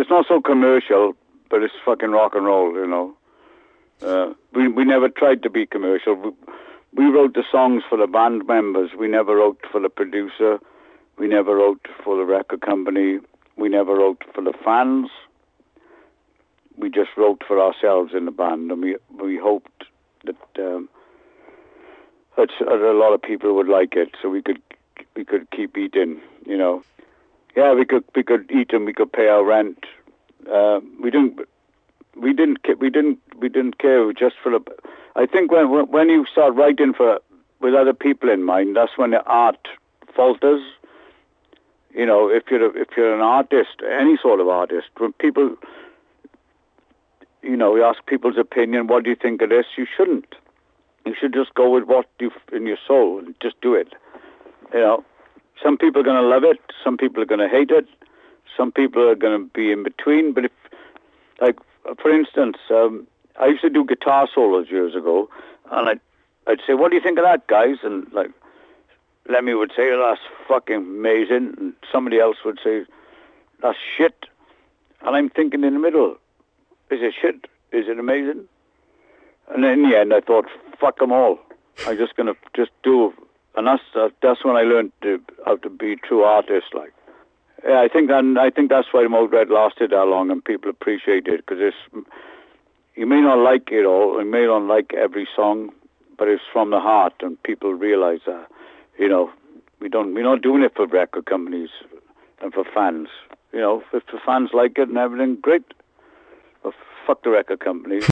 it's not so commercial, but it's fucking rock and roll, you know. We never tried to be commercial. We wrote the songs for the band members. We never wrote for the producer. We never wrote for the record company. We never wrote for the fans. We just wrote for ourselves in the band, and we hoped that a lot of people would like it, so we could keep eating, you know. Yeah, we could eat and we could pay our rent. We didn't care just for the. I think when you start writing with other people in mind, that's when the art falters. You know, if you're an artist, any sort of artist, when people, you know, you ask people's opinion, what do you think of this? You shouldn't. You should just go with what you in your soul and just do it. You know, some people are going to love it, some people are going to hate it, some people are going to be in between. But if, like, for instance, I used to do guitar solos years ago, and I'd say, "What do you think of that, guys?" And like, Lemmy would say, "Oh, that's fucking amazing," and somebody else would say, "That's shit." And I'm thinking in the middle, is it shit? Is it amazing? And in the end, I thought, fuck them all. I'm just going to just do. And that's when I learned how to be a true artist. Like, yeah, I think that's why Mode Red lasted that long, and people appreciate it, because you may not like it all, you may not like every song, but it's from the heart, and people realize that. You know, we're not doing it for record companies and for fans. You know, if the fans like it and everything, great. But fuck the record companies.